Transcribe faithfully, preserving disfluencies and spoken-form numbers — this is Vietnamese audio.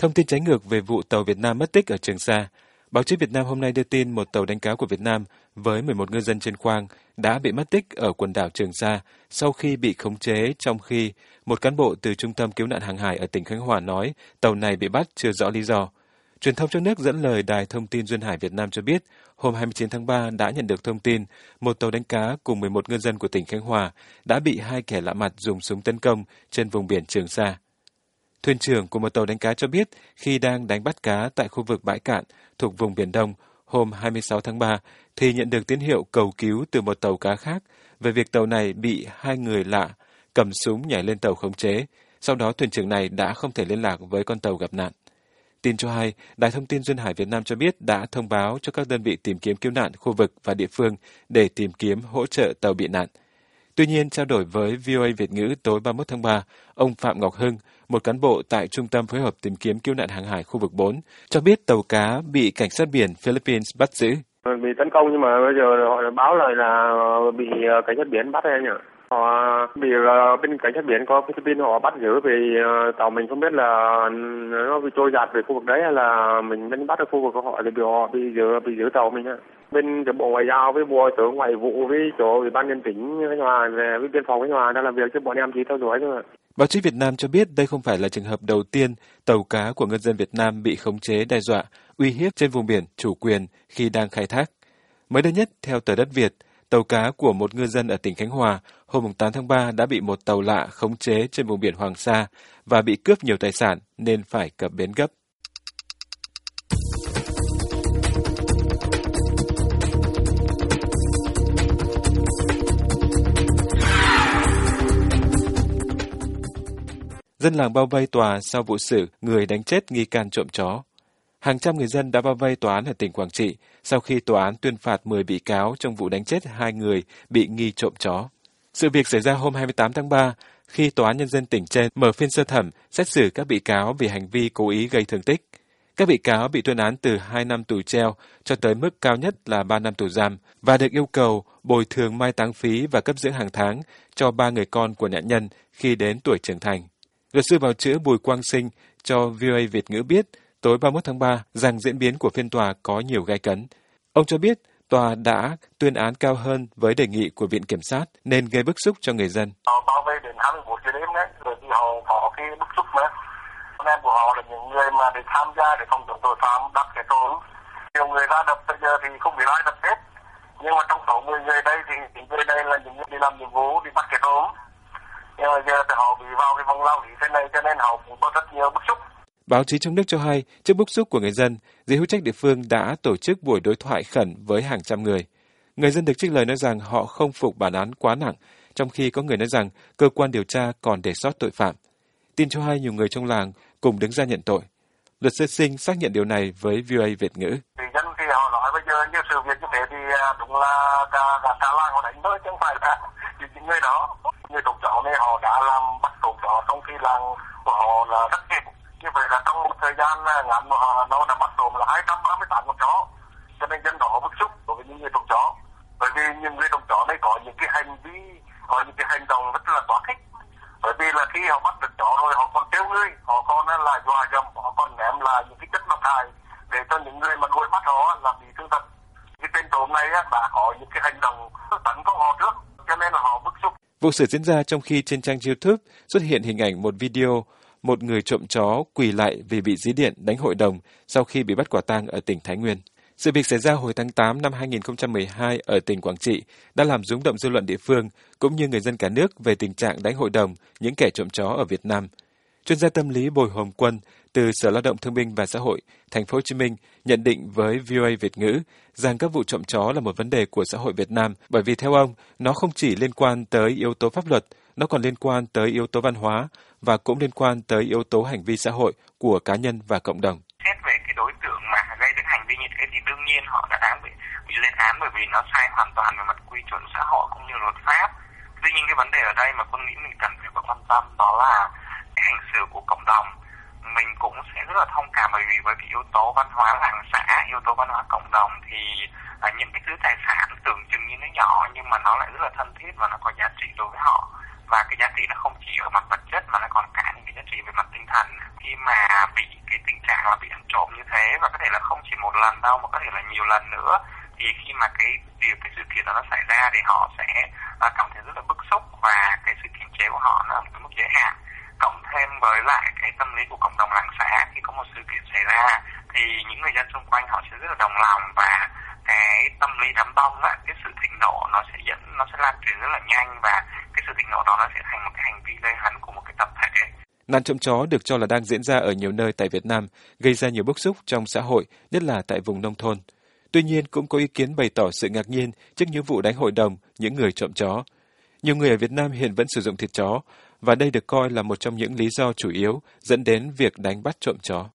Thông tin trái ngược về vụ tàu Việt Nam mất tích ở Trường Sa. Báo chí Việt Nam hôm nay đưa tin một tàu đánh cá của Việt Nam với mười một ngư dân trên khoang đã bị mất tích ở quần đảo Trường Sa sau khi bị khống chế, trong khi một cán bộ từ Trung tâm Cứu nạn Hàng hải ở tỉnh Khánh Hòa nói tàu này bị bắt chưa rõ lý do. Truyền thông trong nước dẫn lời Đài Thông tin Duyên Hải Việt Nam cho biết, hôm hai mươi chín tháng ba đã nhận được thông tin một tàu đánh cá cùng mười một ngư dân của tỉnh Khánh Hòa đã bị hai kẻ lạ mặt dùng súng tấn công trên vùng biển Trường Sa. Thuyền trưởng của một tàu đánh cá cho biết khi đang đánh bắt cá tại khu vực bãi cạn thuộc vùng Biển Đông hôm hai mươi sáu tháng ba thì nhận được tín hiệu cầu cứu từ một tàu cá khác về việc tàu này bị hai người lạ cầm súng nhảy lên tàu khống chế. Sau đó thuyền trưởng này đã không thể liên lạc với con tàu gặp nạn. Tin cho hay, Đài Thông tin Duyên Hải Việt Nam cho biết đã thông báo cho các đơn vị tìm kiếm cứu nạn khu vực và địa phương để tìm kiếm hỗ trợ tàu bị nạn. Tuy nhiên, trao đổi với vê o a Việt ngữ tối ba mươi mốt tháng ba, ông Phạm Ngọc Hưng, một cán bộ tại Trung tâm Phối hợp Tìm kiếm Cứu nạn Hàng hải khu vực bốn, cho biết tàu cá bị cảnh sát biển Philippines bắt giữ. Bị tấn công nhưng mà bây giờ họ báo lại là bị cảnh sát biển bắt em nhỉ? Họ bị bên cảnh sát biển có Philippines họ bắt giữ vì tàu mình không biết là nó bị trôi giạt về khu vực đấy hay là mình bên bắt ở khu vực của họ thì bị họ bị giữ bị giữ tàu mình á. Bên bộ ngoại giao với bộ trưởng ngoại vụ với chỗ ủy ban nhân tỉnh Khánh Hòa với biên phòng Khánh Hòa đang làm việc chứ bọn em chỉ theo dõi thôi. Báo chí Việt Nam cho biết đây không phải là trường hợp đầu tiên tàu cá của ngư dân Việt Nam bị khống chế, đe dọa, uy hiếp trên vùng biển chủ quyền khi đang khai thác. Mới đây nhất, theo tờ Đất Việt, tàu cá của một ngư dân ở tỉnh Khánh Hòa hôm tám tháng ba đã bị một tàu lạ khống chế trên vùng biển Hoàng Sa và bị cướp nhiều tài sản nên phải cập bến gấp. Dân làng bao vây tòa sau vụ xử người đánh chết nghi can trộm chó. Hàng trăm người dân đã bao vây tòa án ở tỉnh Quảng Trị sau khi tòa án tuyên phạt mười bị cáo trong vụ đánh chết hai người bị nghi trộm chó. Sự việc xảy ra hôm hai mươi tám tháng ba khi Tòa án Nhân dân tỉnh trên mở phiên sơ thẩm xét xử các bị cáo vì hành vi cố ý gây thương tích. Các bị cáo bị tuyên án từ hai năm tù treo cho tới mức cao nhất là ba năm tù giam và được yêu cầu bồi thường mai táng phí và cấp dưỡng hàng tháng cho ba người con của nạn nhân khi đến tuổi trưởng thành. Luật sư bào chữa Bùi Quang Sinh cho vê o a Việt ngữ biết tối ba mươi mốt tháng ba rằng diễn biến của phiên tòa có nhiều gay cấn. Ông cho biết tòa đã tuyên án cao hơn với đề nghị của Viện Kiểm sát nên gây bức xúc cho người dân. Họ bao vây đến hai mươi mốt giờ đêm đấy, rồi thì họ có cái bức xúc nữa. Con em của họ là những người mà để tham gia để phòng chống tội phạm đập kẻ trộm. Nhiều người ra đập bây giờ thì không bị ai đập hết. Nhưng mà trong số mười người đây thì những người đây là những người đi làm nhiệm vụ đi bắt kẻ trộm. Nhưng mà giờ thì họ bị vào cái vòng lao lý thế này cho nên họ cũng có rất nhiều bức xúc. Báo chí trong nước cho hay, trước bức xúc của người dân, giới hữu trách địa phương đã tổ chức buổi đối thoại khẩn với hàng trăm người. Người dân được trích lời nói rằng họ không phục bản án quá nặng, trong khi có người nói rằng cơ quan điều tra còn để sót tội phạm. Tin cho hay nhiều người trong làng cùng đứng ra nhận tội. Luật sư Sinh xác nhận điều này với vê o a Việt ngữ. Thì dân thì họ nói bây giờ như sự việc như thế thì đúng là cả, cả, cả làng họ đánh thôi chứ không phải là những người đó. Người trộm chó này họ đã làm bắt trộm chó trong khi làng của họ là rất kịp. Như vậy là trong một thời gian ngắn mà họ nó đã bắt trộm là hai trăm ba mươi tám con chó. Cho nên dân đó bức xúc đối với những người trộm chó. Bởi vì những người trộm chó này có những cái hành vi, có những cái hành động rất là quá khích. Bởi vì là khi họ bắt được chó rồi họ còn trêu ngươi, họ còn là dọa dẫm, họ còn ném là những cái chất độc hại để cho những người mà đuổi bắt họ là bị thương tật. Cái tên trộm này đã có những cái hành động tấn công họ trước, cho nên là họ bức xúc. Vụ xử diễn ra trong khi trên trang YouTube xuất hiện hình ảnh một video một người trộm chó quỳ lại vì bị dí điện đánh hội đồng sau khi bị bắt quả tang ở tỉnh Thái Nguyên. Sự việc xảy ra hồi tháng tám năm hai nghìn không trăm mười hai ở tỉnh Quảng Trị đã làm rúng động dư luận địa phương cũng như người dân cả nước về tình trạng đánh hội đồng những kẻ trộm chó ở Việt Nam. Chuyên gia tâm lý Bùi Hồng Quân từ Sở Lao động Thương binh và Xã hội Thành phố Hồ Chí Minh nhận định với vê o a Việt ngữ rằng các vụ trộm chó là một vấn đề của xã hội Việt Nam bởi vì theo ông nó không chỉ liên quan tới yếu tố pháp luật, nó còn liên quan tới yếu tố văn hóa và cũng liên quan tới yếu tố hành vi xã hội của cá nhân và cộng đồng. Xét về cái đối tượng mà gây đến hành vi như thế thì đương nhiên họ đã đáng bị, bị lên án bởi vì nó sai hoàn toàn về mặt quy chuẩn xã hội cũng như luật pháp. Tuy nhiên cái vấn đề ở đây mà con nghĩ mình cần phải quan tâm đó là cái hành xử của cộng đồng. Mình cũng sẽ rất là thông cảm bởi vì với cái yếu tố văn hóa làng xã, yếu tố văn hóa cộng đồng thì à, những cái thứ tài sản tưởng chừng như nó nhỏ nhưng mà nó lại rất là thân thiết và nó có giá trị đối với họ. Và cái giá trị nó không chỉ ở mặt vật chất mà nó còn cả những cái giá trị về mặt tinh thần. Khi mà bị cái tình lần đâu mà có thể là nhiều lần nữa. Thì khi mà cái việc cái sự kiện đó nó xảy ra thì họ sẽ uh, cảm thấy rất là bức xúc và cái sự kiềm chế của họ nó ở một cái mức giới hạn. Cộng thêm với lại cái tâm lý của cộng đồng làng xã, khi có một sự kiện xảy ra thì những người dân xung quanh họ sẽ rất là đồng lòng, và cái tâm lý đám đông á, cái sự thịnh nộ nó sẽ dẫn nó sẽ lan truyền rất là nhanh, và cái sự thịnh nộ đó nó sẽ thành một cái hành vi gây hấn của một cái tập thể. Nạn trộm chó được cho là đang diễn ra ở nhiều nơi tại Việt Nam, gây ra nhiều bức xúc trong xã hội, nhất là tại vùng nông thôn. Tuy nhiên, cũng có ý kiến bày tỏ sự ngạc nhiên trước những vụ đánh hội đồng những người trộm chó. Nhiều người ở Việt Nam hiện vẫn sử dụng thịt chó, và đây được coi là một trong những lý do chủ yếu dẫn đến việc đánh bắt trộm chó.